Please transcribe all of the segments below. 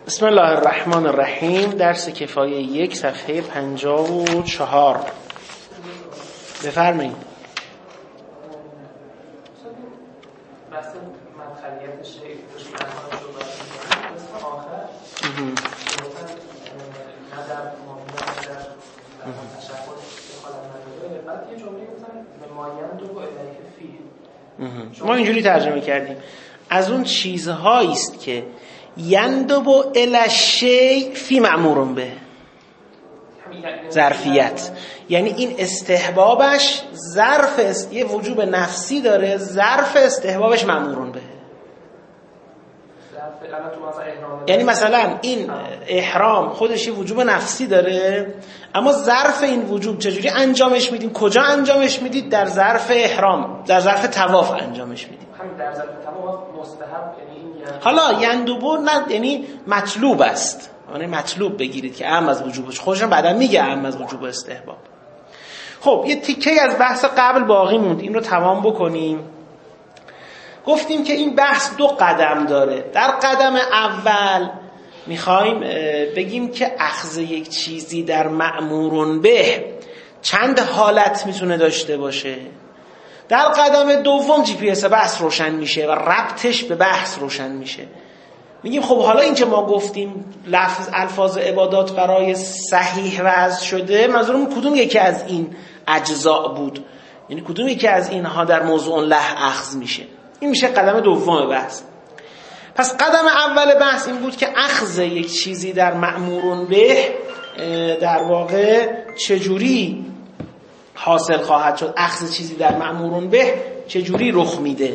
بسم الله الرحمن الرحیم. درس کفایه 1 صفحه 54. بفرمایید. بحث مدخلیت شیء آخر نظر تشکل حالت نداره. بعد یه جمله گفتن مایند و الیه فیه. ما اینجوری ترجمه کردیم از اون چیزهایی است که یندب الی شیء فی مأمور به، ظرفیت، یعنی این استحبابش یه وجوب نفسی داره، ظرف استحبابش مأمور به. یعنی مثلا این احرام خودش یه وجوب نفسی داره، اما ظرف این وجوب چجوری انجامش میدیم؟ کجا انجامش میدید؟ در ظرف احرام، در ظرف طواف انجامش میدیم. همین در ظرف طواف مستحب، یعنی حالا یندبو نه یعنی مطلوب است، یعنی مطلوب بگیرید که اهم از وجوبش، خودشم بعدا میگه اهم از وجوب استحباب. خب یه تیکه از بحث قبل باقی موند، این رو تمام بکنیم. گفتیم که این بحث 2 قدم داره. در قدم اول میخوایم بگیم که اخذ یک چیزی در مأمور به چند حالت میتونه داشته باشه. در قدم دوم جی پی اس بحث روشن میشه و ربطش به بحث روشن میشه. میگیم خب حالا این که ما گفتیم الفاظ عبادات برای صحیح وضع شده، منظورم کدوم یکی از این اجزاء بود؟ یعنی کدوم یکی از اینها در موضوع له اخذ میشه؟ این میشه قدم دوم بحث. پس قدم اول بحث این بود که اخذ یک چیزی در مأمور به در واقع چجوری حاصل خواهد شد، اخذ چیزی در مأمور به چجوری رخ میده.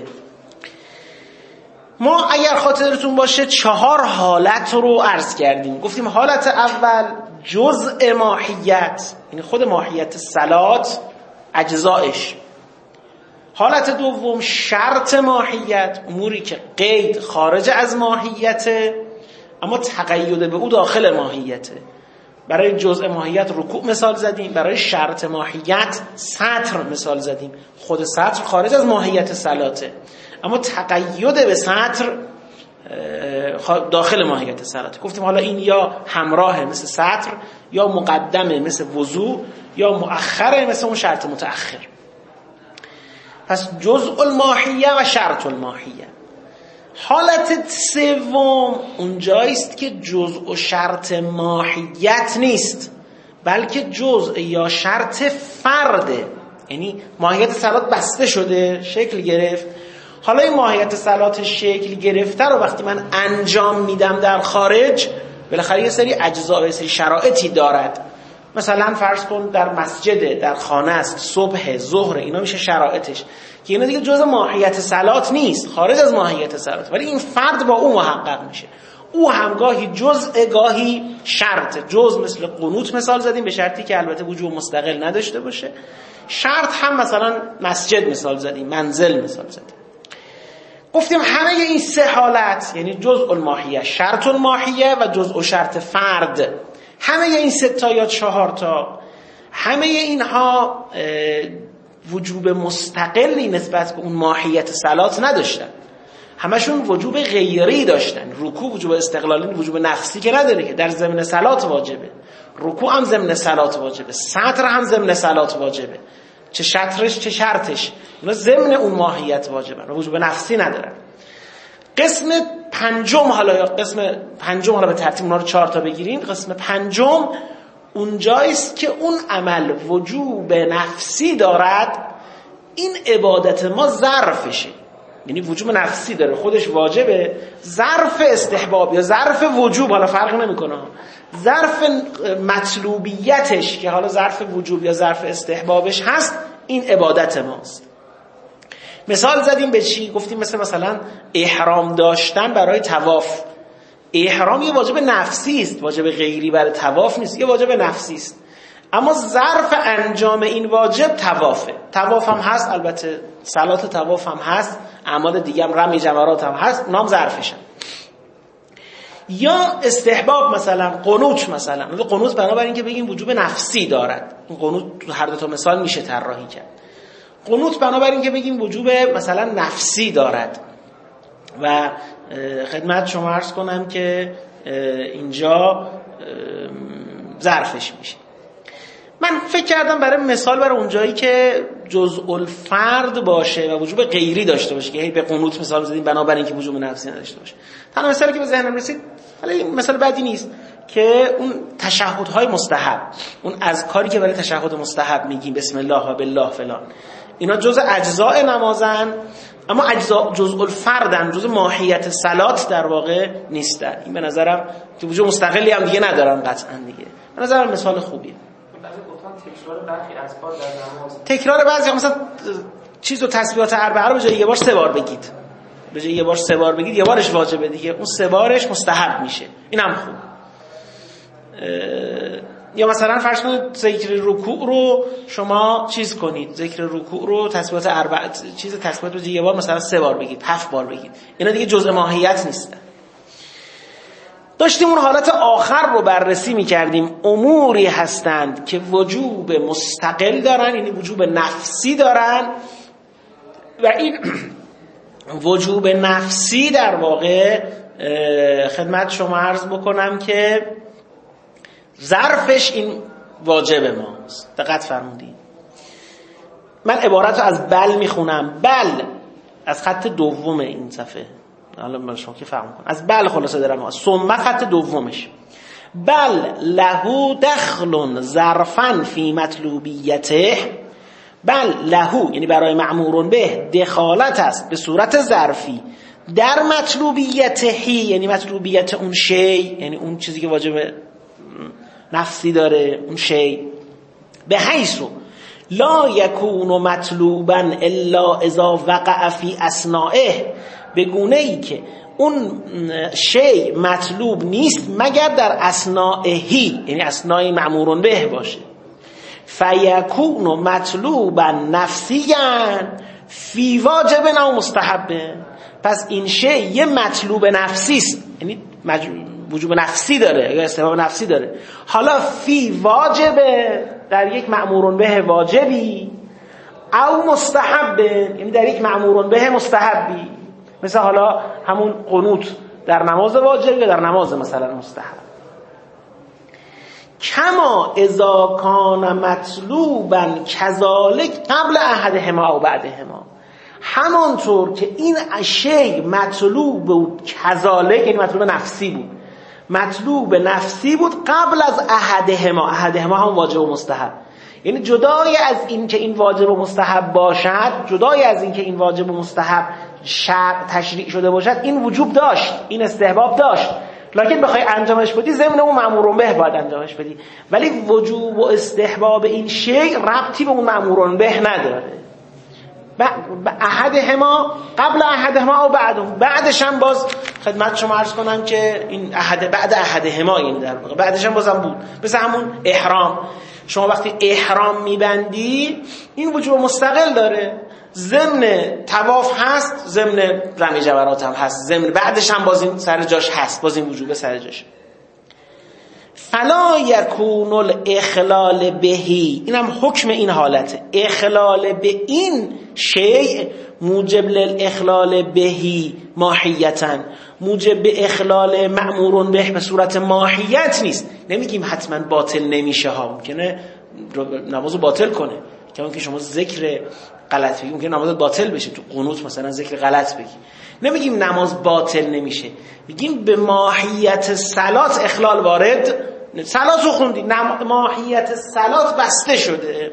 ما اگر خاطرتون باشه 4 حالت رو عرض کردیم. گفتیم حالت اول جزء ماهیت، یعنی خود ماهیت صلات، اجزایش. حالت دوم شرط ماهیت، اموری که قید خارج از ماهیته اما تقید به او داخل ماهیته. برای جزء ماهیت رکوع مثال زدیم، برای شرط ماهیت سطر مثال زدیم. خود سطر خارج از ماهیت صلاته اما تقید به سطر داخل ماهیت صلاته. گفتیم حالا این یا همراه مثل سطر، یا مقدمه مثل وضوء، یا مؤخره مثل اون شرط متأخر. پس جزء الماهیه و شرط الماهیه. حالت سوم اونجاییست که جزء و شرط ماهیت نیست، بلکه جزء یا شرط فرده. یعنی ماهیت صلات بسته شده، شکل گرفت. حالا این ماهیت صلات شکل گرفته رو وقتی من انجام میدم در خارج، بالاخره یه سری اجزا و یه سری شرایطی دارد. مثلا فرض کن در مسجد، در خانه است، صبح، ظهر، اینا میشه شرایطش که اینا دیگه جزء ماهیت صلات نیست، خارج از ماهیت صلات، ولی این فرد با او محقق میشه. او همگاهی جزء گاهی شرط. جزء مثل قنوت مثال زدیم، به شرطی که البته وجوب مستقل نداشته باشه. شرط هم مثلا مسجد مثال زدیم، منزل مثال زدیم. گفتیم همه این 3 حالت، یعنی جزء الماهیه، شرط الماهیه و جزء و شرط فرد، همه این 3 تا یا 4 تا، همه اینها وجوب مستقلی نسبت به اون ماهیت صلات نداشتن. همشون وجوب غیری داشتن. رکوع وجوب استقلالی، وجوب نفسی که نداره، که در ضمن صلات واجبه. رکوع هم ضمن صلات واجبه، سطر هم ضمن صلات واجبه. چه شطرش چه شرطش، اینا ضمن اون ماهیت واجبن و وجوب نفسی ندارن. قسم پنجم، حالا به ترتیب اونا رو 4 تا بگیریم. قسم پنجم اونجاییست که اون عمل وجوب نفسی دارد، این عبادت ما ظرفشه. یعنی وجوب نفسی داره، خودش واجبه، ظرف استحباب یا ظرف وجوب، حالا فرق نمیکنه، ظرف مطلوبیتش که حالا ظرف وجوب یا ظرف استحبابش هست، این عبادت ماست. مثال زدیم به چی؟ گفتیم مثلا احرام داشتن برای طواف. احرام یه واجب نفسی است، واجب غیری برای طواف نیست، یه واجب نفسی است. اما ظرف انجام این واجب طوافه. طواف هم هست، البته صلات طواف هم هست، اعمال دیگه هم، رمی جمرات هم هست، اونام ظرفشن. یا استحباب، مثلا قنوت. مثلا قنوت بنابراین که بگیم وجوب نفسی دارد، این قنوت تو هر 2 تا مثال میشه طراحی کرد. قنوت بنابراین که بگیم وجوب مثلا نفسی دارد و خدمت شما عرض کنم که اینجا ظرفش میشه. من فکر کردم برای مثال برای اونجایی که جزء الفرد باشه و وجوب غیری داشته باشه که هی به قنوت مثال زدیم بنابراین که وجوب نفسی نداشته باشه. تنها مثالی که به ذهنم رسید، حالا این مثال بدی نیست، که اون تشهدهای مستحب، اون اذکاری که برای تشهد مستحب میگیم بسم الله و بالله فلان، اینا جزء اجزاء نمازن، اما اجزاء جزء الفردن، جزء ماهیت صلات در واقع نیستن. این به نظرم که وجود مستقلی هم دیگه ندارن قطعا دیگه. به نظرم مثال خوبیه. تکرار برخی اذکار در نماز، تکرار بعضی مثلا چیز و تسبیحات اربعه رو به جای یه بار 3 بار بگید، به جای یه بار 3 بار بگید یه بارش واجبه دیگه، اون 3 بارش مستحب میشه. اینم خوب. یا مثلا فرض کنید ذکر رکوع رو شما چیز کنید، ذکر رکوع رو تسبیحات اربعه چیز تسبیحات رو یه بار مثلا 3 بار بگید، 7 بار بگید. اینا دیگه جزء ماهیت نیستن. داشتیم اون حالت آخر رو بررسی می‌کردیم. اموری هستند که وجوب مستقل دارن، یعنی وجوب نفسی دارن، و این وجوب نفسی در واقع خدمت شما عرض بکنم که ظرفش این واجب ماست. دقت فرمودید. من عبارت رو از بل میخونم. بل از خط دوم این صفحه، حالا من شما که فهم کنم، از بل خلاصه دارم، ثم خط دومش. بل له دخل ظرفا فی مطلوبیته، بل له یعنی برای مأمور به دخالت است به صورت ظرفی در مطلوبیته، یعنی مطلوبیت اون شی، یعنی اون چیزی که واجب نفسی داره، اون شی، به حیث لا یکون مطلوبا الا اذا وقع فی اثنائه، به گونه ای که اون شی مطلوب نیست مگر در اثنائهی، یعنی اثناء مأمور به باشه. فیکون مطلوبا نفسیا فی واجب او مستحب، پس این شی یه مطلوب نفسی است، یعنی وجوب نفسی داره یا استحباب نفسی داره. حالا فی واجبه، در یک مأمور به واجبی، او مستحب، یعنی در یک مأمور به مستحبی، مثل حالا همون قنوت در نماز واجب یا در نماز مثلا مستحب. کما اذا کان مطلوبا کذالک قبل احدهما و بعدهما، همانطور که این شی مطلوب بود کذالک، یعنی مطلوب نفسی بود، مطلوب نفسی بود قبل از احدهما، احدهما هم واجب و مستحب، یعنی جدای از این که این واجب و مستحب باشد، جدای از این که این واجب و مستحب شرع تشریع شده باشد، این وجوب داشت، این استحباب داشت، لکن بخوای انجامش بدی ضمن اون مأمور به باید انجامش بدی، ولی وجوب و استحباب این شی ربطی به اون مأمور به نداره. احدهما قبل احدهما و بعدش هم باز خدمت شما عرض کنم که این بعد احدهما، این در واقع بعدش هم بازم بود، مثل همون احرام. شما وقتی احرام میبندی این وجوب مستقل داره، ضمن طواف هست، ضمن رمی جمرات هم هست، ضمن بعدش هم باز این سر جاش هست، باز این وجوب سر جاش. فلا یکون الاخلال بهی، اینم حکم این حالته، اخلال به این شیء موجب للاخلال بهی ماهیتاً، موجب به اخلال مأمور به صورت ماهیت نیست. نمیگیم حتما باطل نمیشه ها، ممکنه نمازو باطل کنه، که شما ذکر غلط بگی ممکنه نماز باطل بشه، تو قنوت مثلا ذکر غلط بگی. نمیگیم نماز باطل نمیشه، میگیم به ماهیت صلات اخلال وارد، صلات رو خوندی، ماهیت صلات بسته شده.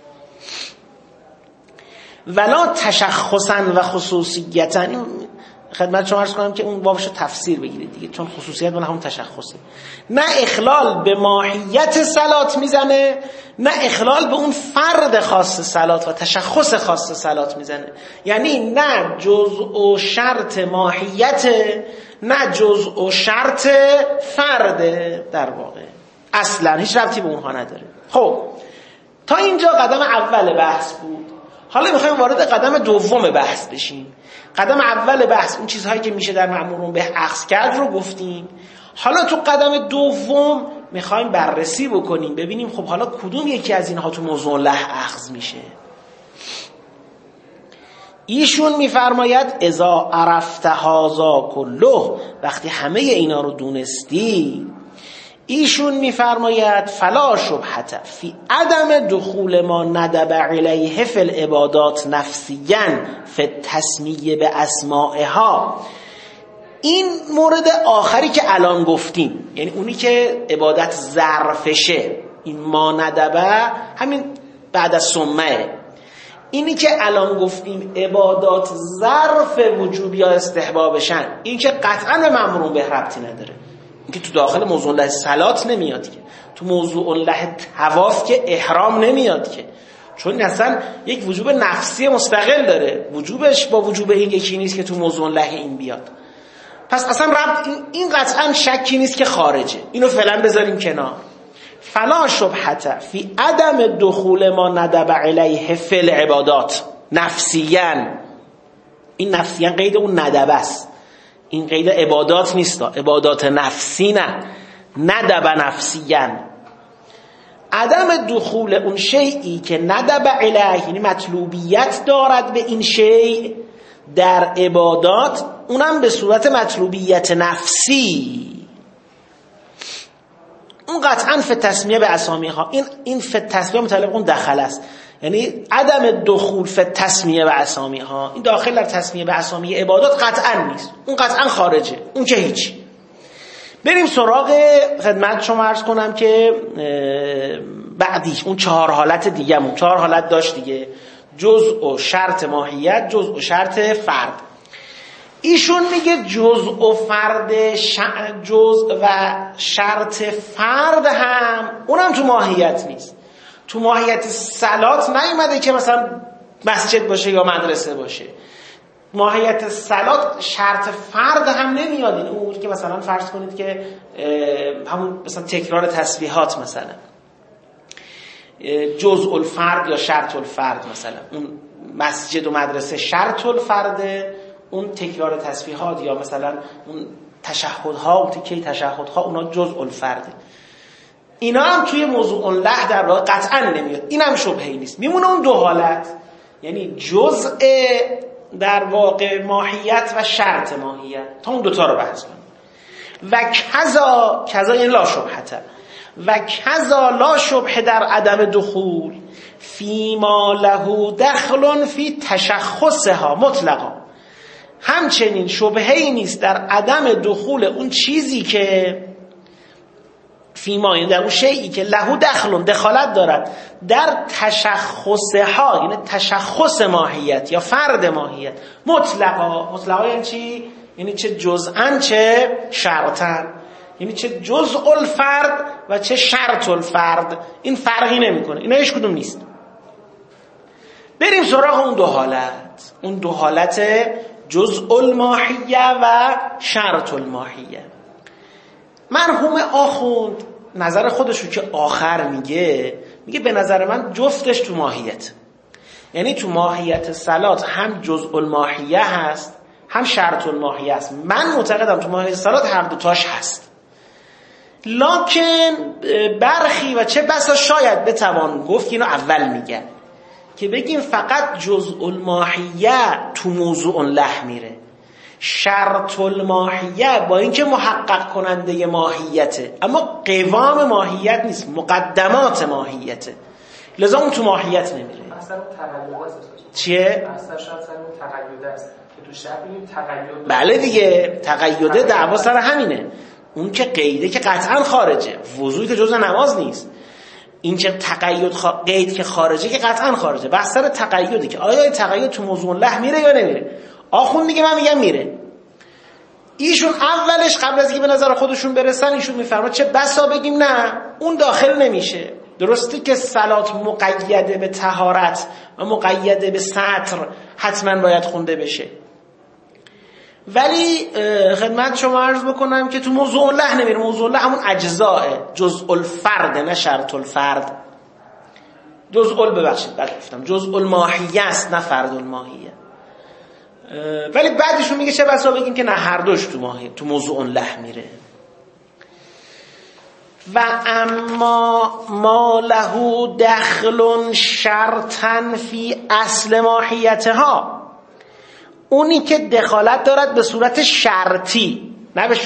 ولا تشخصا و خصوصیتا، خدمت شما عرض کنم که اون واوشو تفسیر بگیرید دیگه، چون خصوصیت مال همون تشخصه. نه اخلال به ماهیت صلات میزنه، نه اخلال به اون فرد خاص صلات و تشخص خاص صلات میزنه، یعنی نه جزء و شرط ماهیت، نه جزء و شرط فرد، در واقع اصلا هیچ ربطی به اونها نداره. خب تا اینجا قدم اول بحث بود. حالا میخوایم وارد قدم دوم بحث بشیم. قدم اول بحث اون چیزهایی که میشه در مأمور به اخذ کرد رو گفتیم. حالا تو قدم دوم میخوایم بررسی بکنیم، ببینیم خب حالا کدوم یکی از اینها تو موضوع له اخذ میشه. ایشون میفرماید اذا عرفت هذا کله، وقتی همه اینا رو دونستی، ایشون میفرماید فلا شبهة فی عدم دخول ما ندب علیه فی العبادات نفسیاً فی التسمیه به اسمائها. این مورد آخری که الان گفتیم، یعنی اونی که عبادت ظرفشه، این ما ندبه همین بعد از سمه، اینی که الان گفتیم عبادات ظرف وجوب یا استحبابشن، این که قطعا به مأمورون به ربطی نداره، این که تو داخل موضوع الله صلات نمیاد که، تو موضوع الله طواف که احرام نمیاد که، چون اصلا یک وجوب نفسی مستقل داره، وجوبش با وجوب این یکی نیست که تو موضوع الله این بیاد. پس اصلا ربط این قطعا شکی نیست که خارجه، اینو فعلا بذاریم کنار. فلا شبهة فی عدم دخول ما ندب علیه فی العبادات نفسیاً. این نفسیاً قید اون ندب است، این قید عبادات نیست، عبادات نفسی نه، ندب نفسیاً. عدم دخول اون شیئی که ندب علیه، یعنی مطلوبیت دارد به این شیء در عبادات، اونم به صورت مطلوبیت نفسی، اون قطعا فی تسمیه به اسامیها. این فی تسمیه متعلق اون دخل است، یعنی عدم دخول فی تسمیه به اسامیها، این داخل در تسمیه به اسامی عبادات قطعا نیست، اون قطعا خارجه، اون که هیچ. بریم سراغ خدمت شما عرض کنم که بعدی اون 4 حالت دیگه، اون 4 حالت داشت دیگه، جزء و شرط ماهیت، جزء و شرط فرد. ایشون میگه جزء و فرد، جزء و شرط فرد هم اونم تو ماهیت نیست. تو ماهیت صلات نیومده که مثلا مسجد باشه یا مدرسه باشه، ماهیت صلات شرط فرد هم نمیاد. این اون که مثلا فرض کنید که همون مثلا تکرار تسبیحات، مثلا جزء الفرد یا شرط الفرد، مثلا اون مسجد و مدرسه شرط الفرده، اون تکرار تسبیحات یا مثلا اون تشهدها، اون تکیه تشهدها، اونا جزء الفرده. اینا هم توی موضوع الله در واقع قطعا نمیاد، اینم شبهه‌ای نیست. میمونه اون 2 حالت، یعنی جزء در واقع ماهیت و شرط ماهیت، تا اون 2 تا رو بحث کنیم. و کذا یعنی لا شبهه، و کذا لا شبهه در عدم دخول فی ما له دخل فی تشخصها مطلقا. همچنین شبهه‌ای نیست در عدم دخول اون چیزی که فیما، یعنی در اون شیئی که له دخالت دارد در تشخصها، یعنی تشخص ماهیت یا فرد ماهیت مطلقا یعنی چی؟ یعنی چه جزءاً چه شرطاً، یعنی چه جزء الفرد و چه شرط الفرد، این فرقی نمیکنه، اینا هیچ کدوم نیست. بریم سراغ اون 2 حالت، اون 2 حالت جزء الماهیه و شرط الماهیه. مرحوم آخوند نظر خودشو که آخر میگه به نظر من جفتش تو ماهیت، یعنی تو ماهیت صلات هم جزء الماهیه هست هم شرط الماهیه هست. من معتقدم تو ماهیت صلات هر 2 تاش هست، لکن برخی و چه بسا شاید بتوان گفت که اینو اول میگن که بگیم فقط جزء الماهیه تو موضوع له میره، شرط الماهیه با اینکه محقق کننده ماهیته اما قوام ماهیت نیست، مقدمات ماهیته، لذا اون تو ماهیت نمیره. اصلا تقیید است. چیه؟ اصلا شاید تقیید است که تو شرط این تقیید. بله دیگه، تقییده دعوا سر همینه. اون که قیده که قطعا خارجه، وضوئی که جزء نماز نیست. این که قید که خارجه که قطعا خارجه. بحث سر تقییده که آیا تقیید تو موضوع له میره یا نمیره. آخوند میگه من میگم میره. ایشون اولش قبل از اینکه به نظر خودشون برسن ایشون میفرماد چه بسا بگیم نه اون داخل نمیشه. درسته که صلات مقیده به طهارت و مقیده به سطر حتما باید خونده بشه، ولی خدمت شما عرض بکنم که تو موضوع له نمیره. موضوع له همون اجزاء جزء الفرد نه شرط الفرد. جزء الماهیه است نه فرد الماهیه. ولی بعدشون میگه چه بسا بگیم که نه هر دوش تو موضوع له میره. و اما ما له دخل شرطا فی اصل ماهیتها، اونی که دخالت دارد به صورت شرطی،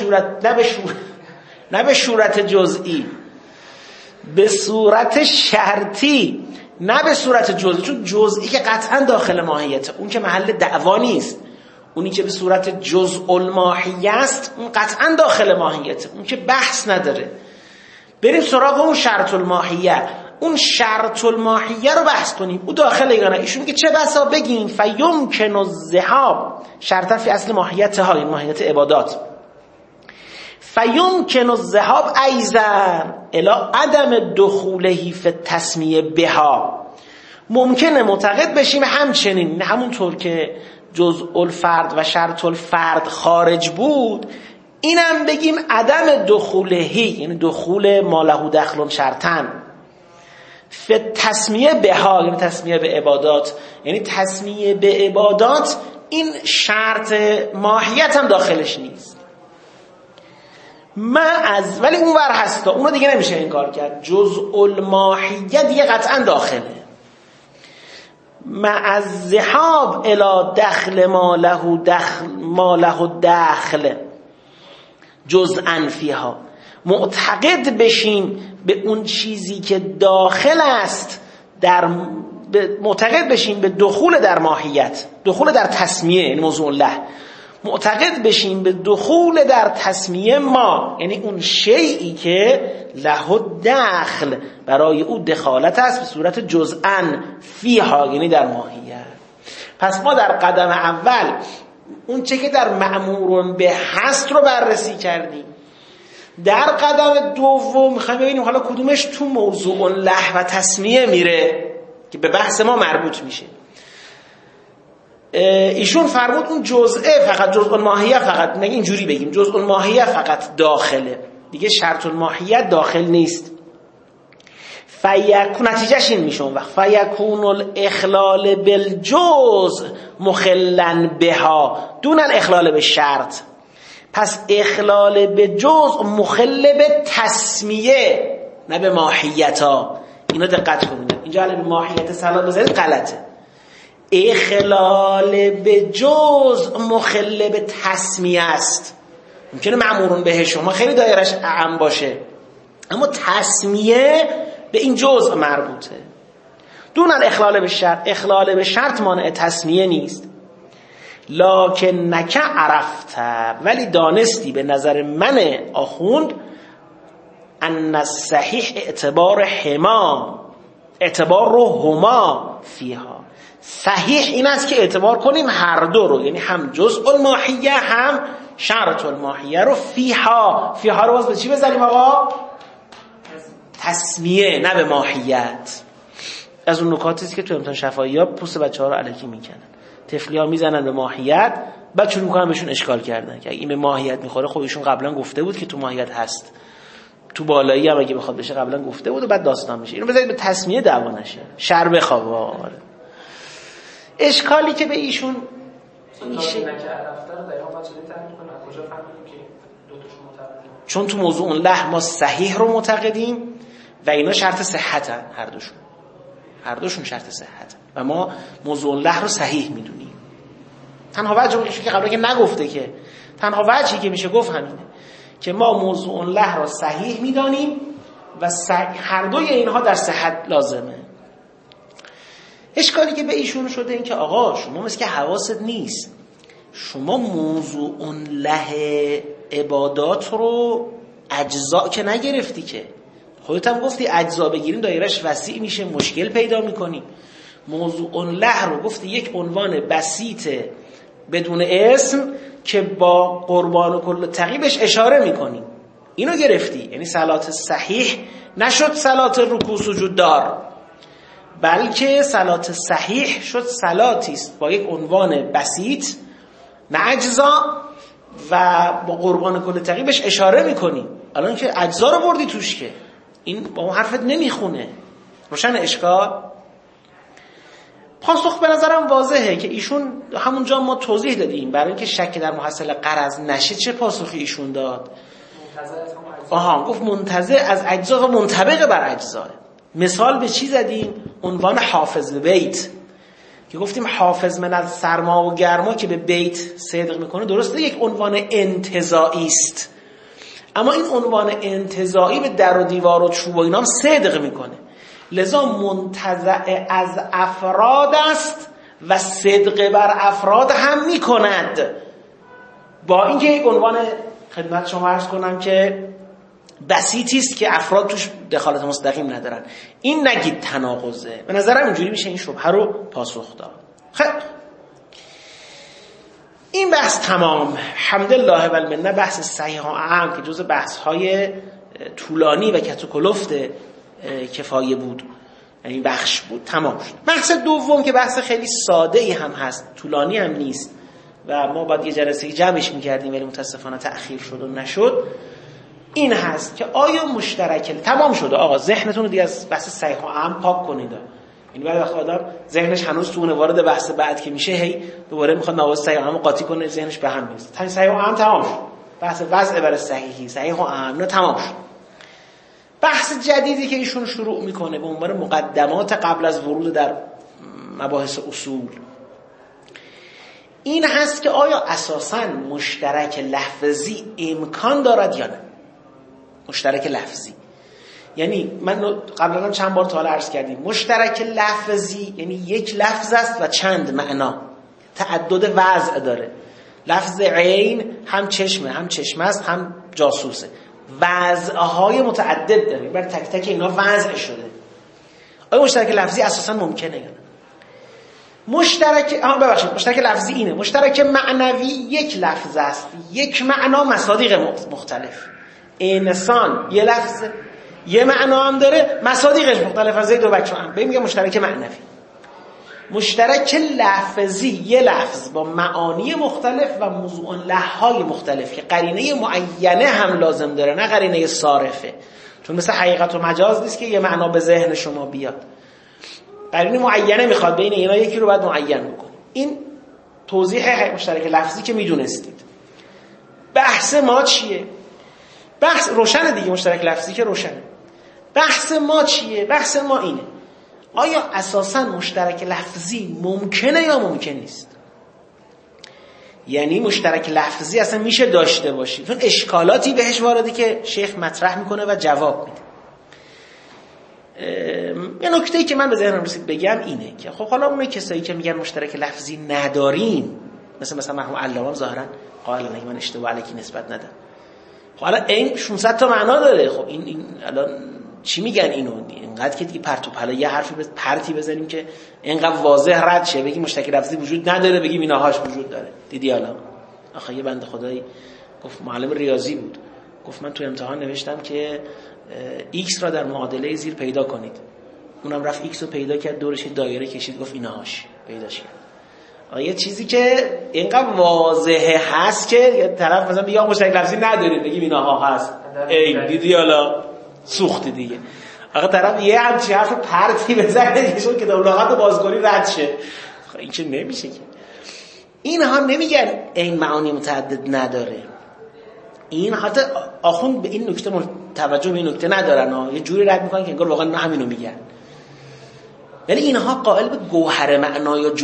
نه به صورت جزئی، به صورت شرطی، نه به صورت جزئی. چون جزئی که قطعا داخل ماهیته، اون که محل دعوا نیست. اونی که به صورت جزء الماهیه است اون قطعا داخل ماهیته، اون که بحث نداره. بریم سراغ اون شرط الماهیه. اون شرط الماهیه رو بحث کنیم، او داخل یا نه. ایشون که چه بسا بگیم فیمکن الذهاب، شرطا فی اصل ماهیت ها، این ماهیت عبادات. فیمکن الذهاب ایضا الی عدم دخوله فی التسمیه بها، ممکنه معتقد بشیم همچنین همونطور که جزء الفرد و شرط الفرد خارج بود، اینم بگیم عدم دخولهی، یعنی دخول ما له دخل شرطن، فی تسمیه بها، یعنی تسمیه به عبادات، یعنی تسمیه به عبادات این شرط ماهیت هم داخلش نیست. ولی اون ور هستا، اونو دیگه نمیشه انکار کرد. جزء الماهیه دیگه قطعا داخله. مع الذهاب الی دخل ما له دخل جزءا فیها، معتقد بشیم به اون چیزی که داخل است، معتقد بشیم به دخول در ماهیت، دخول در تسمیه، یعنی موضوع له، معتقد بشیم به دخول در تسمیه ما، یعنی اون شیئی که له دخل، برای او دخالت است به صورت جزءا فیها، یعنی در ماهیت. پس ما در قدم اول اون چه که در مأمور به هست رو بررسی کردیم. در قدم دوم میخوایم ببینیم حالا کدومش تو موضوع له و تسمیه میره که به بحث ما مربوط میشه. ایشون فرمود اون جزئه فقط، جزء الماهیه فقط، نه اینجوری بگیم جزء الماهیه فقط داخله، دیگه شرط الماهیت داخل نیست. فیکون، نتیجهش این میشه اون وقت فیکون الاخلال بالجزء مخلا بها دون الاخلال به شرط. پس اخلال به جزء مخل به تسمیه، نه به ماهیت ها. اینا دقت کنید، اینجا علی به ماهیت سلام بذارید غلطه. اخلال به جزء مخل به تسمیه است. ممکنه مأمورون به شما خیلی دایرش اعم باشه، اما تسمیه به این جزء مربوطه. دون الاخلال به شرط، اخلال به شرط مانع تسمیه نیست. لکن نکه عرفت، ولی دانستی به نظر من آخوند ان الصحیح اعتبار رو هما فیها، صحیح این است که اعتبار کنیم هر دو رو، یعنی هم جزء الماهیه هم شرط الماهیه رو فیها رو باز به چی بزنیم آقا؟ تسمیه، نه به ماهیت. از اون نکاتی است که تو امتحان شفاهی ها پوست بچه‌ها رو الکی میکنن، طفلی ها میزنن به ماهیت، بعد چون میکنن بهشون اشکال کردن که این به ماهیت میخوره. خب ایشون قبلا گفته بود که تو ماهیت هست، تو بالایی هم اگه بخواد بشه قبلا گفته بود و بعد داستان میشه. اینو بذارید به تسمیه دعوا نشه، شر بخواب. اشکالی که به ایشون میشه چون تو موضوع اون له ما صحیح رو معتقدیم و اینا شرط صحتن، هر دوشون شرط صحتن و ما موضوع له رو صحیح میدونیم. تنها وجهی که قبلا که نگفته، که تنها وجهی که میشه گفت همینه که ما موضوع له رو صحیح میدانیم و هر دوی اینها در صحت لازمه. اشکالی که به ایشون شده این که آقا شما مثل که حواست نیست، شما موضوع له عبادات رو اجزا که نگرفتی، که خودت هم گفتی اجزا بگیریم دایرش وسیع میشه، مشکل پیدا میکنیم. موضوع له رو گفتی یک عنوان بسیط بدون اسم که با قربان و کل تقیبش اشاره میکنیم، اینو گرفتی. یعنی صلات صحیح نشد صلات رکوع سجود دار، بلکه صلات صحیح شد صلاتی است با یک عنوان بسیط نه اجزا و با قربان کل تقیبش اشاره میکنیم. الان که اجزا رو بردی توش که این با اون حرفت نمیخونه. روشن اشکال؟ پاسخ به نظرم واضحه که ایشون همونجا ما توضیح دادیم برای اینکه شک در محصل غرض نشه. چه پاسخی ایشون داد؟ گفت منتزع از اجزا و منطبق بر اجزا. مثال به چی زدیم؟ عنوان حافظ بیت. که گفتیم حافظ من از سرما و گرما که به بیت صدق میکنه، درسته یک عنوان انتزاعی است، اما این عنوان انتزاعی به در و دیوار و چوب و اینام صدق میکنه، لذا منتزع از افراد است و صدق بر افراد هم میکند. با اینکه یک عنوان خدمت شما عرض کنم که بسیطی است که افراد توش دخالت مستقیم ندارن، این نگید تناقضه. به نظرم اینجوری میشه این شبهه رو پاسخ داد. خب این بحث تمام، الحمدلله و المنه. بحث صحیح و اعم که جز بحث‌های طولانی و کت و کلفت کفایه بود، یعنی بخش بود، تمام شد. بحث دوم که بحث خیلی ساده‌ای هم هست، طولانی هم نیست و ما باید یه جلسه جمعش می‌کردیم ولی متاسفانه تأخیر شد و نشد، این هست که آیا مشترک تمام شده. آقا ذهنتون رو دیگه از بحث صحیح و اعم پاک کنید. این بعد وقت آدم ذهنش هنوز تو اون وارد بحث بعد که میشه هی دوباره میخواد نواز صحیح و اعم قاطی کنه، ذهنش به هم میریزه. تا صحیح و اعم تمام شد، بحث وضع بر صحیحی صحیح و اعم تمام شد. بحث جدیدی که ایشون شروع میکنه به عنوان مقدمات قبل از ورود در مباحث اصول، این هست که آیا اساساً مشترک لفظی امکان دارد یا نه. مشترک لفظی یعنی من قبلا چند بار تا حالا عرض کردیم، مشترک لفظی یعنی یک لفظ است و چند معنا، تعدد وضع داره. لفظ عین هم چشمه، هم چشمه است، هم جاسوسه، وضعهای متعدد داره، بر تک تک اینا وضع شده. آیا مشترک لفظی اساسا ممکنه یا نه؟ مشترک لفظی اینه. مشترک معنوی یک لفظ است، یک معنا مصادیق مختلف. انسان یه لفظ یه معنا هم داره، مصادیقش مختلف از زید و بکر هم. ببین میگم مشترک معنوی. مشترک لفظی یه لفظ با معانی مختلف و موضوع لحهای مختلف که قرینه معینه هم لازم داره، نه قرینه صارفه. چون مثل حقیقت و مجاز نیست که یه معنا به ذهن شما بیاد، قرینه معینه میخواد، بین اینا یکی رو باید معین بکنه. این توضیح مشترک لفظی که میدونستید. بحث ما چیه؟ بحث روشنه دیگه، مشترک لفظی که روشنه. بحث ما چیه؟ بحث ما اینه: آیا اساساً مشترک لفظی ممکنه یا ممکن نیست؟ یعنی مشترک لفظی اصلا میشه داشته باشی؟ چون اشکالاتی بهش وارده که شیخ مطرح میکنه و جواب میده. یه نکته‌ای که من به ذهنم رسید بگم اینه که خب حالا اون کسایی که میگن مشترک لفظی نداریم، مثلا مرحوم علامه ظاهرا قائلن اگه من اشتباه علیکی نسبت ندم، خب حالا این 600 تا معنا داره. خب این الان چی میگن اینو؟ اینقدر که دیگه پرت و پلا یه حرفی پرتی بزنیم که اینقدر واضح رد شه، بگیم مشترک لفظی وجود نداره، بگیم ایناهاش وجود داره. دیدی الان آخه یه بنده خدایی گفت، معلم ریاضی بود، گفت من تو امتحان نوشتم که x را در معادله زیر پیدا کنید. اونم رفت x رو پیدا کرد، دورش دایره کشید، گفت ایناهاش پیداش کرد. یه چیزی که اینقدر واضحه هست که طرف مثلا میگه مشترک لفظی ندارید، بگیم ایناها هست. ای دیدی حالا سوختی دیگه. آقا طرف یه همچین حرف پرتی بزنه که شد که لغت بازگویی رد شه. این چه نمیشه که. اینها نمیگن این معانی متعدد نداره. این حتی آخوند به این نکته توجه به این نکته ندارن، یه جوری رد میکنن که انگار واقعا همینو میگن. ولی اینها قائل به گوهر معنا یا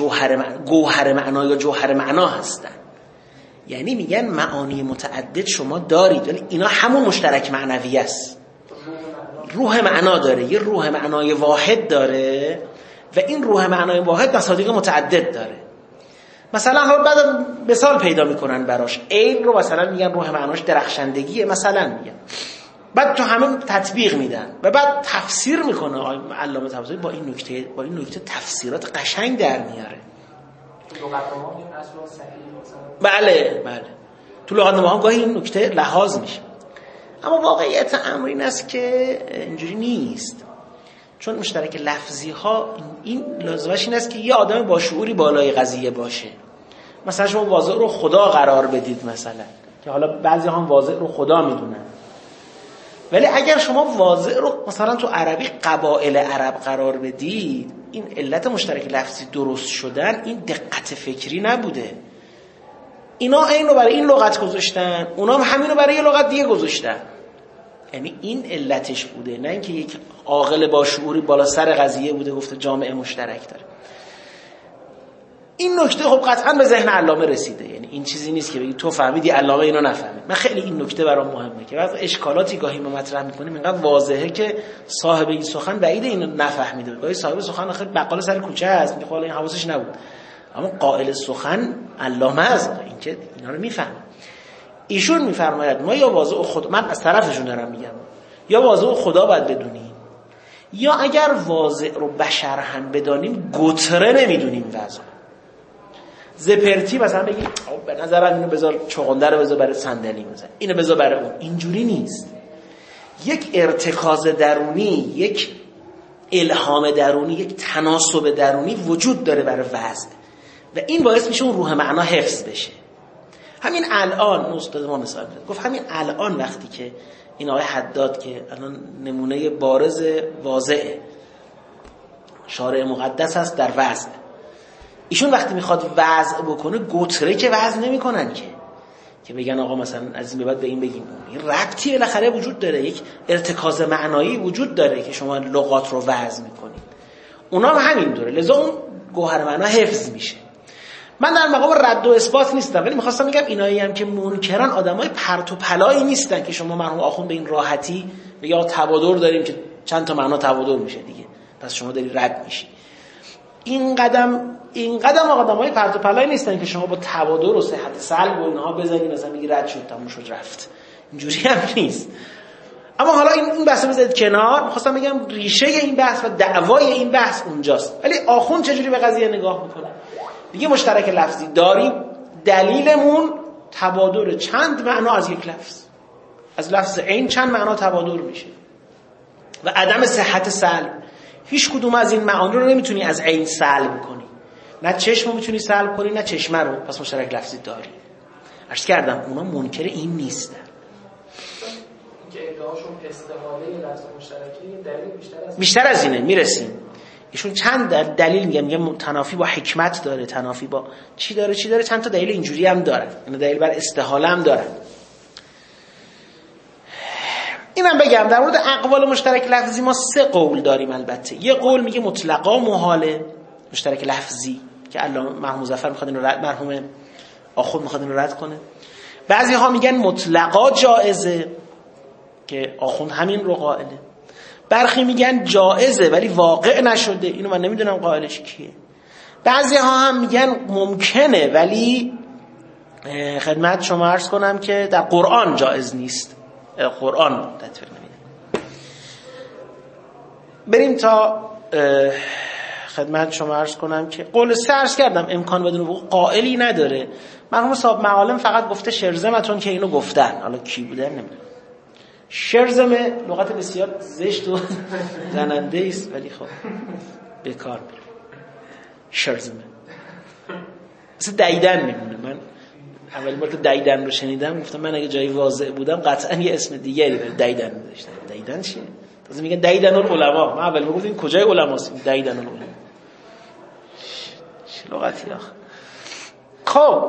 جوهر معنا هستن. یعنی میگن معانی متعدد شما دارید ولی اینا همون مشترک معنوی است. روح معنا داره، یه روح معنای واحد داره و این روح معنای واحد مصادیق متعدد داره. مثلا حالا بعد مثال پیدا میکنن براش، عین رو مثلا میگن روح معناش درخشندگیه مثلا میگن، بعد تو همه تطبیق میدن و بعد تفسیر میکنه علامه طباطبایی با این نکته تفسیرات قشنگ در میاره. تو لغت ما این اصل صحیح مثلا بله تو لغت ما گاهی این نکته لحاظ میشه، اما واقعیت امر این است که اینجوری نیست. چون مشترک لفظی ها این لازمش این است که یه آدم با شعوری بالای قضیه باشه. مثلا شما واضع رو خدا قرار بدید، مثلا که حالا بعضی هم واضع رو خدا میدونن، ولی اگر شما واضع رو مثلا تو عربی قبایل عرب قرار بدید، این علت مشترک لفظی درست شدن این دقت فکری نبوده. اینا این رو برای این لغت گذاشتن، اونا هم همین رو برای یه لغت دیگه گذاشتن. یعنی این علتش بوده، نه اینکه یک عاقل با شعوری بالا سر قضیه بوده گفته جامعه مشترک داره. این نکته خب قطعا به ذهن علامه رسیده، یعنی این چیزی نیست که بگی تو فهمیدی علامه اینو نفهمید. من خیلی این نکته برام مهمه که بعضی اشکالاتی گاهی ما مطرح می‌کنیم اینقدر واضحه که صاحب این سخن بعید اینو نفهمیده. گاهی صاحب سخن آخر بقال سر کوچه است، میگه حالا این حواسش نبود، اما قائل سخن علامه است، این که اینا رو میفهمه. ایشون میفرماید ما یا واضع خدا، من از طرفشون دارم میگم، یا واضع خدا باید بدونیم، یا اگر واضع رو بشر هم بدانیم گتره نمیدونیم وضع زپرتی مثلا بگی به نظرم اینو بذار چغنده رو بذار برای صندلی بذار، اینو بذار برای اون. اینجوری نیست. یک ارتکاز درونی، یک الهام درونی، یک تناسب درونی وجود داره برای وضع و این باعث میشه اون روح معنا حفظ بشه. همین الان استاد ما مثال گفت، همین الان وقتی که این آقای حداد که الان نمونه بارز واضحه شارع مقدس هست در وضع، ایشون وقتی میخواد وضع بکنه گتره که وضع نمیکنن که بگن آقا مثلا از این به بعد به این بگیم، این ربطی بالاخره وجود داره، یک ارتکاز معنایی وجود داره که شما لغات رو وضع میکنید. اونا هم همین دوره، لذا اون گوهر معنا حفظ میشه. من در مقام رد و اثبات نیستم، ولی میخواستم بگم اینایی هم که منکرن آدمای پرت و پلایی نیستن که شما مرحوم آخوند به این راحتی بگه آقا تبادر داریم که چند تا معنا تبادر میشه دیگه، پس شما داری رد میشی. این قدم آدمای پرت و پلایی نیستن که شما با تبادر و صحت سلب و اینها بزنید مثلا میگی رد شد تموم شد رفت. اینجوری هم نیست. اما حالا این بحثو بذارید کنار، میخواستم بگم ریشه این بحث و دعوای این بحث اونجاست. ولی آخوند چجوری به قضیه نگاه میکنه؟ دیگه مشترک لفظی داریم، دلیلمون تبادر چند معنا از یک لفظ، از لفظ عین چند معنا تبادر میشه و عدم صحت سلب. هیچ کدوم از این معانی رو نمیتونی از عین سلب کنی، نه چشم رو میتونی سلب کنی نه چشمه رو، پس مشترک لفظی داری. عرض کردم اونا منکر این نیستن که ادعاشون استحاله لفظ مشترکی دلیل بیشتر از اینه. میرسیم ایشون چند دلیل میگه تنافی با حکمت داره، تنافی با چی داره چند تا دلیل اینجوری هم داره، این دلیل بر استحاله هم داره. اینم بگم در مورد اقوال مشترک لفظی ما 3 قول داریم. البته یه قول میگه مطلقا محاله مشترک لفظی که علامه مرحوم مظفر میخواد اینو رد، مرحوم آخوند میخواد اینو رد کنه. بعضی ها میگن مطلقا جائزه که آخوند همین رو قائله. برخی میگن جائزه ولی واقع نشده، اینو من نمیدونم قائلش کیه. بعضی ها هم میگن ممکنه ولی خدمت شما عرض کنم که در قرآن جائز نیست، قرآن تطبیق نمیده. بریم تا خدمت شما عرض کنم که قول 3 عرض کردم امکان بدون وقوع قائلی نداره. مرحوم صاحب معالم فقط گفته شرزمتون که اینو گفتن، حالا کی بودن نمیدونم. شرزمه لغت بسیار زشت و زننده است ولی خب بیکار میره. شرزمه مثل دیدن میمونه. من اولین بار که دیدن رو شنیدم گفتم من اگه جای واضع بودم قطعا یه اسم دیگری برای دیدن میذاشتم. دیدن چیه؟ تازه میگن دیدن العلماء. من اول گفتم این کجای علماست؟ دیدن العلماء چه لغتی آخه. خب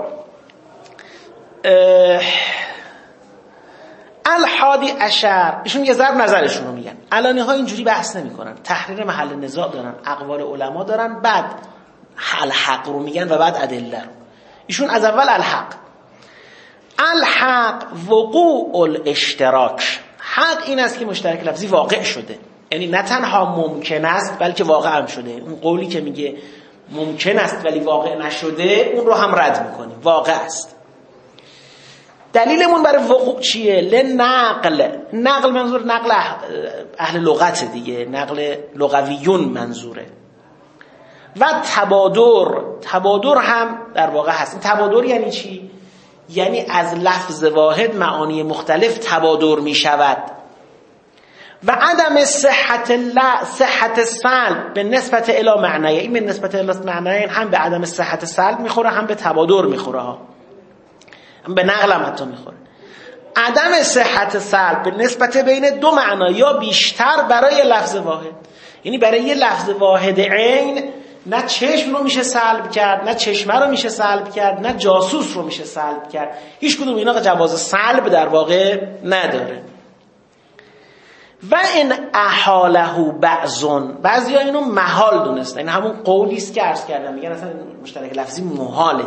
الحادی عشر ایشون یه ضرب نظرشون رو میگن. علانی ها اینجوری بحث نمی کنن، تحریر محل نزاع دارن، اقوال علما دارن، بعد الحق رو میگن و بعد ادله رو. ایشون از اول الحق وقوع الاشتراک، حق این است که مشترک لفظی واقع شده، یعنی نه تنها ممکن است بلکه واقع هم شده. اون قولی که میگه ممکن است ولی واقع نشده اون رو هم رد میکنیم، واقع است. دلیلمون برای وقوع چیه؟ نقل منظور نقل اهل لغت دیگه، نقل لغویون منظوره. و تبادر هم در واقع هست. این تبادر یعنی چی؟ یعنی از لفظ واحد معانی مختلف تبادر می شود. و عدم صحت سلب به نسبت الی معنی، این به نسبت الی معنی هم به عدم صحت سلب میخوره هم به تبادر میخوره ها، به نقل هم حتی میخوره. عدم صحت سلب به نسبت بین 2 معنا یا بیشتر برای لفظ واحد، یعنی برای یه لفظ واحد عین نه چشم رو میشه سلب کرد، نه چشمه رو میشه سلب کرد، نه جاسوس رو میشه سلب کرد. هیچ کدوم اینا جواز سلب در واقع نداره. و ان احاله بعضون، بعضیا اینو محال دونستن، این همون قولی است که عرض کردم، میگن اصلا مشترک لفظی محاله.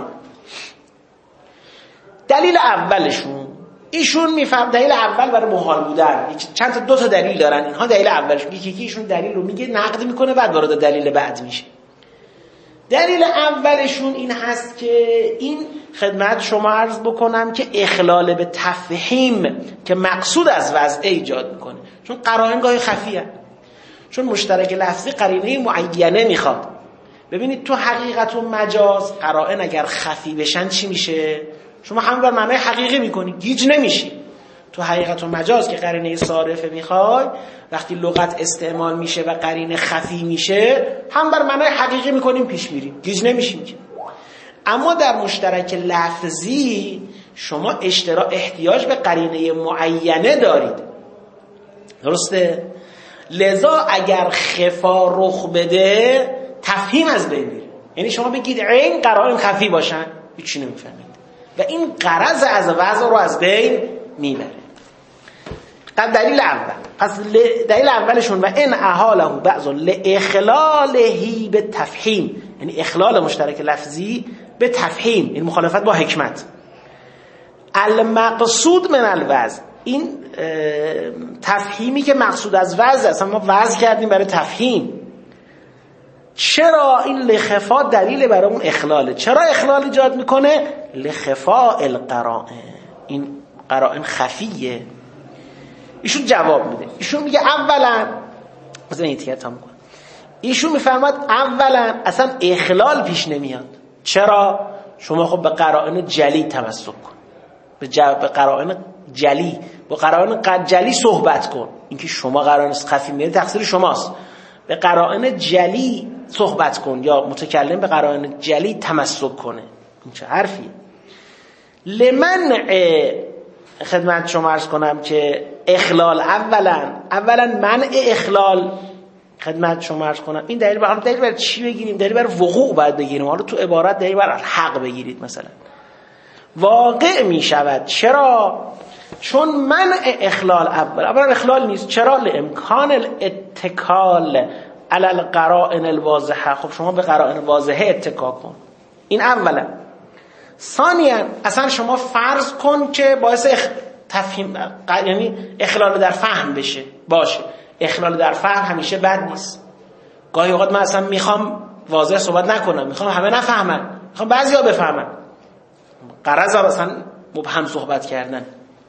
دلیل اولشون ایشون میفهم، دلیل اول برای محال بودن چند تا 2 تا دلیل دارن اینها. دلیل اولشون یکی ایشون دلیل رو میگه نقد میکنه بعد وارد دلیل بعد میشه. دلیل اولشون این هست که این خدمت شما عرض بکنم که اخلال به تفهیم که مقصود از وضع ایجاد میکنه، چون قرائن گاهی خفیه، چون مشترک لفظی قرینه معینه میخواد. ببینید تو حقیقت و مجاز قرائن اگر خفی بشن چی میشه؟ شما همون بر معنای حقیقی میکنی، گیج نمیشی. تو حقیقت و مجاز که قرینه صارفه میخوای، وقتی لغت استعمال میشه و قرینه خفی میشه هم بر معنای حقیقی میکنیم پیش میریم، گیج نمیشیم که. اما در مشترک لفظی شما احتیاج به قرینه معینه دارید، درسته؟ لذا اگر خفا رخ بده تفهیم از بین میره. یعنی شما بگید عین قرائن خفی باشن هیچی نمیفهمید و این غرض از وضع رو از بین میبره. دلیل اول، پس دلیل اولشون و ان احاله بعض لاخلاله به تفهیم، یعنی اخلال مشترک لفظی به تفهیم، این مخالفت با حکمت. المقصود من الوضع، این تفهیمی که مقصود از وضع، اصلا ما وضع کردیم برای تفهیم. چرا این لخفا دلیل برای اون اخلاله؟ چرا اخلال ایجاد میکنه؟ لخفا القرائن، این قرائن خفیه. ایشون جواب میده، ایشون میگه اولا مثلا ایتیت هم میکنه، ایشون میفرماد اولا اصلا اخلال پیش نمیاد. چرا؟ شما خب به قرائن جلی تمسک کن، به قرائن جلی، با قرائن جلی صحبت کن. اینکه شما قرائن خفی میاد تقصیر شماست. به قرائن جلی صحبت کن، یا متکلم به قرائن جلی تمسک کنه. این چه حرفیه؟ لمنع، خدمت شما عرض کنم که اخلال، اولا منع اخلال، خدمت شما عرض کنم این دلیل برای چی بگیریم؟ دلیل برای وقوع باید بگیریم. حالا تو عبارت دلیل برای حق بگیرید، مثلا واقع می شود. چرا؟ چون منع اخلال اولا اخلال نیست. چرا؟ لامکان الاتکال علی القرائن الواضحه. خب شما به قرائن واضحه اتکا کن، این اولا. ثانیا اصلا شما فرض کن که باعث تفهیم، یعنی اخلال در فهم بشه، باشه. اخلال در فهم همیشه بد نیست. گاهی اوقات من اصلا میخوام واضح صحبت نکنم، میخوام همه نفهمن، میخوام بعضیا بفهمن، غرض اصلا مبهم صحبت کردن.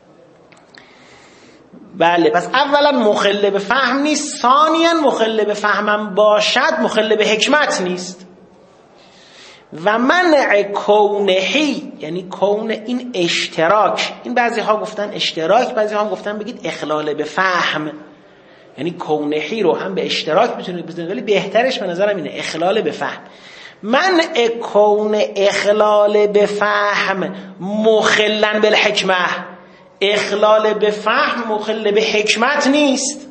بله، پس اولا مخل به فهم نیست، ثانیا مخل به فهمم باشد مخل به حکمت نیست. و منع کونهی، یعنی کون این اشتراک، این بعضی ها گفتن اشتراک، بعضی ها گفتن بگید اخلال به فهم، یعنی کونهی رو هم به اشتراک میتونید بزنید، ولی بهترش به نظرم اینه اخلال به فهم. منع کون اخلال به فهم مخلن بالحکمه، اخلال به فهم مخل به حکمت نیست.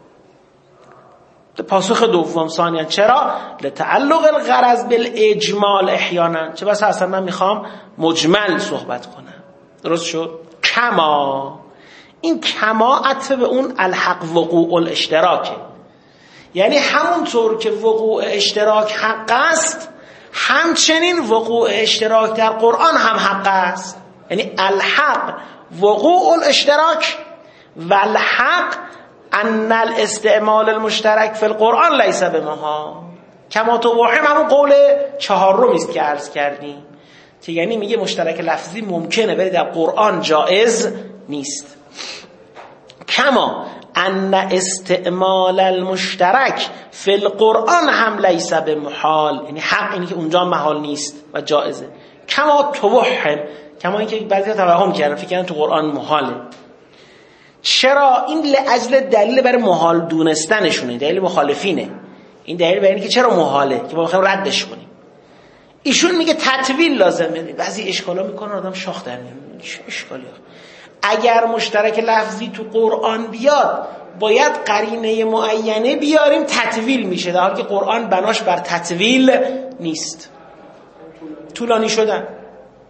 پاسخ دوم ثانیا چرا؟ لتعلق الغرض بالاجمال احیانا، چه بس اصلا من میخوام مجمل صحبت کنم. درست شد؟ کما، این کما عطف به اون الحق وقوع الاشتراکه، یعنی همونطور که وقوع اشتراک حق است همچنین وقوع اشتراک در قرآن هم حق است. یعنی الحق وقوع الاشتراک و الحق ان الاستعمال المشترک فی القرآن لیس بمحال. کما توهم همون قول چهارمی است که عرض کردیم، که یعنی میگه مشترک لفظی ممکنه ولی در قرآن جائز نیست. کما ان استعمال المشترک فی القرآن هم لیس بمحال، یعنی حق اینی که اونجا محال نیست و جائزه. کما توهم، کما اینکه بعضیا توهم کردن فکر کردن تو قرآن محاله. چرا؟ این لاجل دلیل برای محال دونستنشونه، دلیل مخالفینه. این دلیل برای اینکه چرا محاله که ما می‌خوایم ردش کنیم. ایشون میگه تطویل لازمه. بعضی اشکالا میکنه آدم شاخ در میاد. اشکالی اگر مشترک لفظی تو قرآن بیاد باید قرینه معینه بیاریم تطویل میشه، در حالی که قرآن بناش بر تطویل نیست. طولانی شدن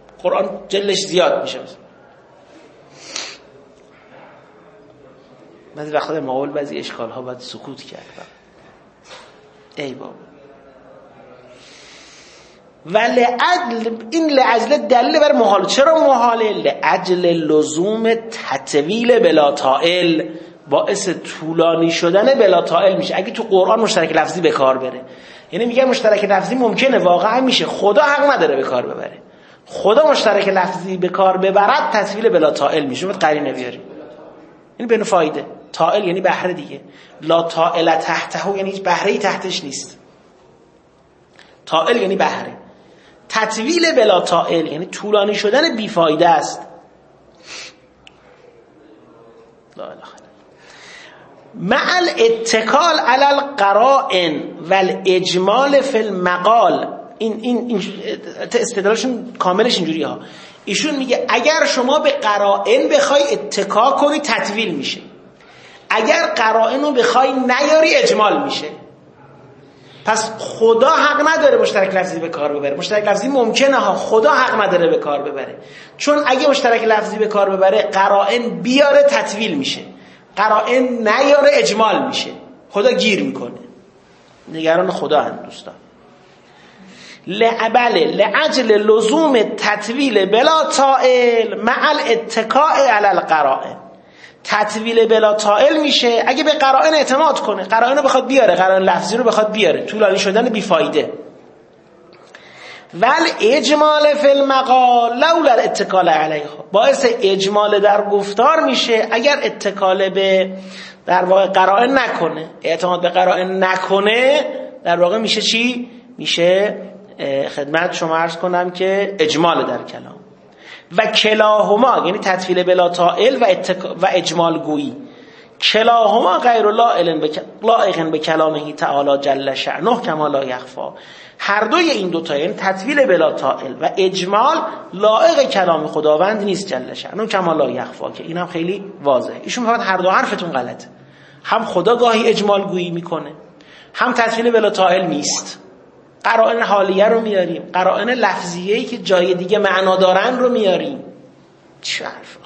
قرآن جلش زیاد میشه. بعضی وقتا در مقابل بعضی اشکال ها باید سکوت کرد. ای بابا. این لعجل دلیل بر محال. چرا محاله؟ لعجل لزوم تطویل بلا طائل، باعث طولانی شدن بلا طائل میشه. اگه تو قرآن مشترک لفظی به کار بره، یعنی میگه مشترک لفظی ممکنه واقعا میشه، خدا حق نداره به کار ببره. خدا مشترک لفظی به کار ببرد تطویل بلا طائل میشه. باید قرینه بیاریم. یعنی بدون فایده. طائل یعنی بهره دیگه. لا طائل تحته یعنی هیچ بهره‌ای تحتش نیست. طائل یعنی بهره. تطویل بلا طائل یعنی طولانی شدن بیفایده است. لا اله الا مع الاتکال علی القرائن والاجمال فی المقال. این استدلالشون کاملش اینجوری ها. ایشون میگه اگر شما به قرائن بخوای اتکا کنی تطویل میشه، اگر قرائن رو بخوای نیاری اجمال میشه. پس خدا حق نداره مشترک لفظی به کار ببره. مشترک لفظی ممکنه ها، خدا حق نداره به کار ببره. چون اگه مشترک لفظی به کار ببره قرائن بیاره تطویل میشه، قرائن نیاره اجمال میشه، خدا گیر میکنه. نگران خدا هم دوستان. لعجل لزوم تطویل بلا طائل مع الاتکاء علی القرائن. تطویل بلا طائل میشه اگه به قرائن اعتماد کنه، قرائن رو بخواد بیاره، قرائن لفظی رو بخواد بیاره، طولانی شدن بیفایده. ول اجمال فی المقال لولا الاتکال علیها، باعث اجمال در گفتار میشه اگر اتکال به در واقع قرائن نکنه، اعتماد به قرائن نکنه، در واقع میشه چی؟ میشه خدمت شما عرض کنم که اجمال در کلام. و کلاهما یعنی تطویل بلا طائل و اجمال گویی، کلاهما غیر لائق به کلامه تعالی جل شأنه کما لا یخفا. هر دوی این دوتا یعنی تطویل بلا طائل و اجمال لائق کلام خداوند نیست جل شأنه کما لا یخفا، که اینم خیلی واضحه. ایشون میگه هر دو حرفتون غلطه. هم خدا گاهی اجمال گویی میکنه، هم تطویل بلا طائل نیست. قرائن حالیه رو میاریم، قرائن لفظیه‌ای که جای دیگه معنا دارن رو میاریم. چه حرف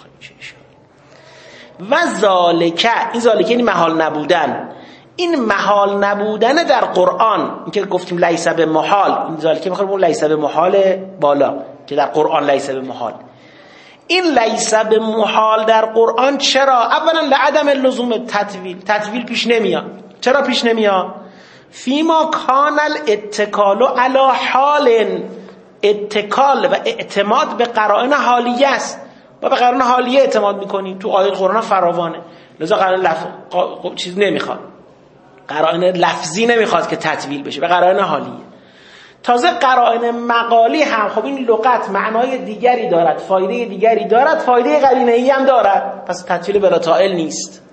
و ذالک، این ذالک یعنی محال نبودن. این محال نبودن در قرآن، این که گفتیم لیس به محال، این ذالک میخوام اون لیس به محال بالا که در قرآن لیس به محال. این لیس به محال در قرآن چرا؟ اولا لعدم لزوم تطویل پیش نمیاد. چرا پیش نمیاد؟ فیما کان الاتکال علی حال، اتکال و اعتماد به قرائن حالیه است. ما به قرائن حالیه اعتماد میکنیم، تو آیات قرآن فراوانه. لذا قرائن چیز نمیخواد، قرائن لفظی نمیخواد که تطویل بشه، به قرائن حالیه. تازه قرائن مقالی هم خب این لغت معنای دیگری دارد، فایده دیگری دارد، فایده قرینه‌ای هم دارد، پس تطویل بلا طائل نیست.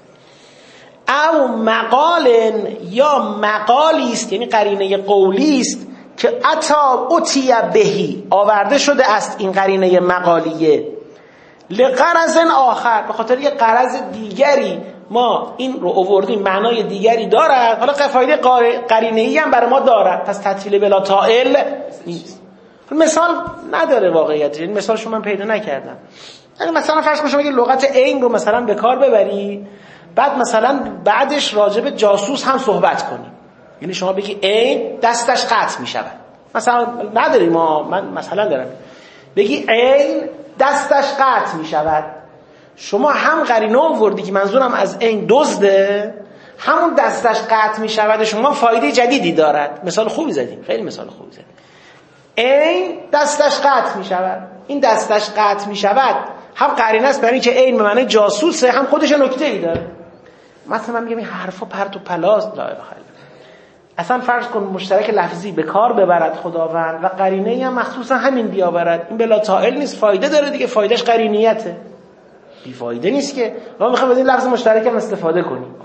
او مقال یا مقالی است یعنی قرینه قولی است که اتیه بهی آورده شده است این قرینه مقالیه لغرض آخر، به خاطر یه غرض دیگری ما این رو آوردیم، معنای دیگری دارد، حالا فایده قرینه‌ای هم برای ما دارد، پس تطویل بلا طائل نیست. مثال نداره واقعیت، این مثالشو من پیدا نکردم. مثلا فرض کن شما یه لغت عین رو مثلا به کار ببری، بعد مثلا بعدش راجع به جاسوس هم صحبت کنیم، یعنی شما بگی عین دستش قطع می شود، مثلا نداریم ما، من مثلا دارم بگی عین دستش قطع می شود، شما هم قرینه آوردی که منظورم از عین دزده، همون دستش قطع می شود شما فایده جدیدی دارد. مثال خوبی زدیم، خیلی مثال خوبی زدیم. عین دستش قطع می شود، این دستش قطع می شود هم قرینه است برای اینکه عین به معنی جاسوسه، هم خودش نکته‌ای داره. مثلا من میگم این حرفا پرت و پلاس، لا اله الا الله. اصلا فرض کن مشترک لفظی به کار ببرد خداوند و قرینه‌ای هم مخصوصا همین بیاورد، این بلا طائل نیست، فایده داره دیگه، فایدهش قرینیته، بی فایده نیست که ما میخوایم از این لفظ مشترک هم استفاده کنیم.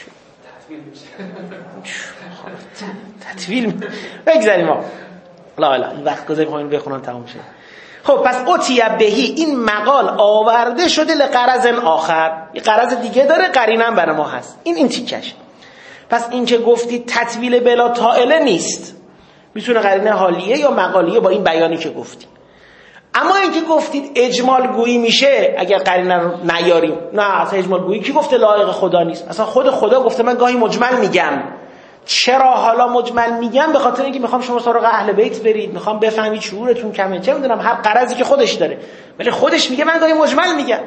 تطویل بگذاریم ما، لا اله، این وقت گذاریم اینو بخونم تموم شه. خب پس اتیه بهی، این مقال آورده شده لغرض آخر، یه غرض دیگه داره، قرینه هم برای ما هست. این تیکش. پس این که گفتی تطویل بلا طائله نیست، میتونه قرینه حالیه یا مقالیه با این بیانی که گفتی. اما اینکه گفتید اجمال گویی میشه اگر قرینه رو نیاریم، نه اصلا اجمال گویی کی گفته لایق خدا نیست؟ اصلا خود خدا گفته من گاهی مجمل میگم. چرا حالا مجمل میگم؟ به خاطر اینکه میخوام شما سراغ اهل بیت برید، میخوام بفهمید شعورتون کمه، چه میدونم هر غرضی که خودش داره، ولی خودش میگه من گاهی مجمل میگم.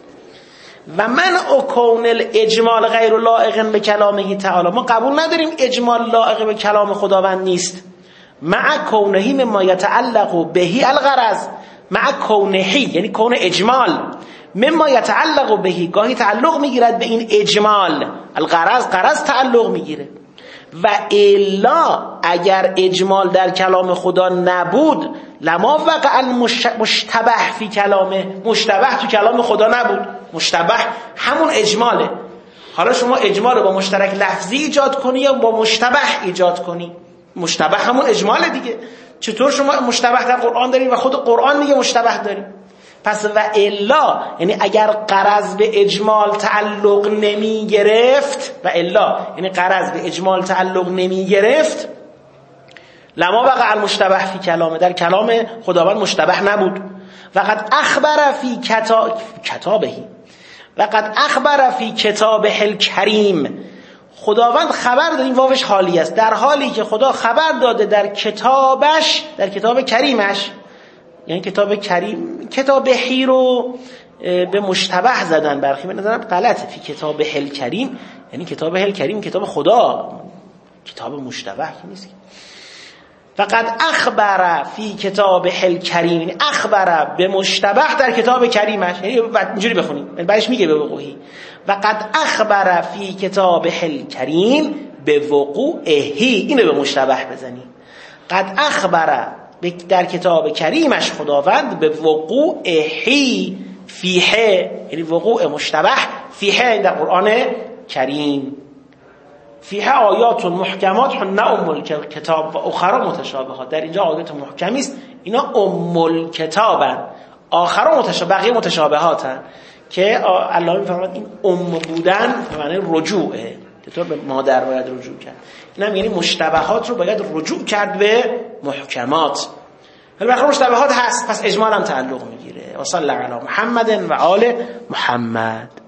و من اکون الاجمال غیر لائق به کلامه تعالی، ما قبول نداریم اجمال لائق به کلام خداوند نیست. مع کونهی مما یتعلق بهی الغرض، مع کونهی یعنی کون اجمال، مما یتعلق بهی گاهی تعلق میگیرد به این اجمال، الغرض غرض تعلق میگیره. و الا اگر اجمال در کلام خدا نبود لما وقع المشتبه فی کلامه، مشتبه تو کلام خدا نبود. مشتبه همون اجماله. حالا شما اجمال رو با مشترک لفظی ایجاد کنی یا با مشتبه ایجاد کنی، مشتبه همون اجماله دیگه. چطور شما مشتبه در قرآن دارین و خود قرآن میگه مشتبه دارین؟ پس و الا یعنی اگر غرض به اجمال تعلق نمی گرفت، و الا یعنی غرض به اجمال تعلق نمی گرفت، لما وقع المشتبه فی کلامه، در کلام خداوند مشتبه نبود. وقد اخبر فی کتابهی، وقد اخبر فی کتابه الکریم، خداوند خبر داده، این واوش حالی است، در حالی که خدا خبر داده در کتابش، در کتاب کریمش، یعنی کتاب کریم، کتاب هی رو به مشتبه زدن، برخی به نظرم غلطه. فی کتاب هل کریم یعنی کتاب هل کریم کتاب خدا، کتاب مشتبه که نیست. فقط اخبر فی کتاب هل کریم یعنی اخبر به مشتبه در کتاب کریمش، یعنی اینجوری بخونیم بعدش میگه به وقوعی. وقد اخبر فی کتاب هل کریم به وقوعهی، اینو به مشتبه بزنی. قد اخبر در کتاب کریمش خداوند به وقوعهی فیه، یعنی وقوع مشتبه فیه در قرآن کریم. فیه آیات محکمات هن ام الکتاب و اخر متشابهات، در اینجا آیات محکمی است، اینا ام الکتابن، آخر متشابه، بقیه متشابهاتن که الله میفرماد این ام بودن به معنی رجوعه، چطور به مادر باید رجوع کرد، اینم یعنی مشتبهات رو باید رجوع کرد به محکمات. ولی بخیر مشتبهات هست، پس اجمال هم تعلق میگیره. و صلی الله علی محمد و آل محمد.